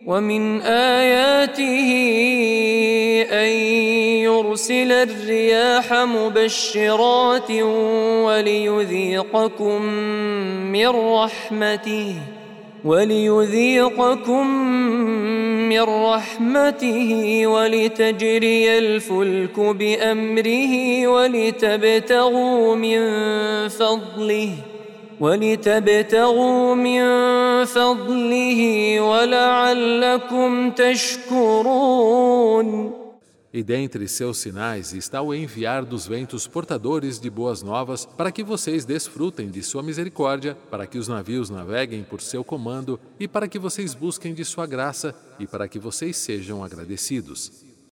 ومن آياته أن يرسل الرياح مبشرات وليذيقكم من رحمته ولتجري الفلك بأمره ولتبتغوا من فضله ولعلكم تشكرون. E dentre seus sinais está o enviar dos ventos portadores de boas novas para que vocês desfrutem de sua misericórdia, para que os navios naveguem por seu comando e para que vocês busquem de sua graça e para que vocês sejam agradecidos.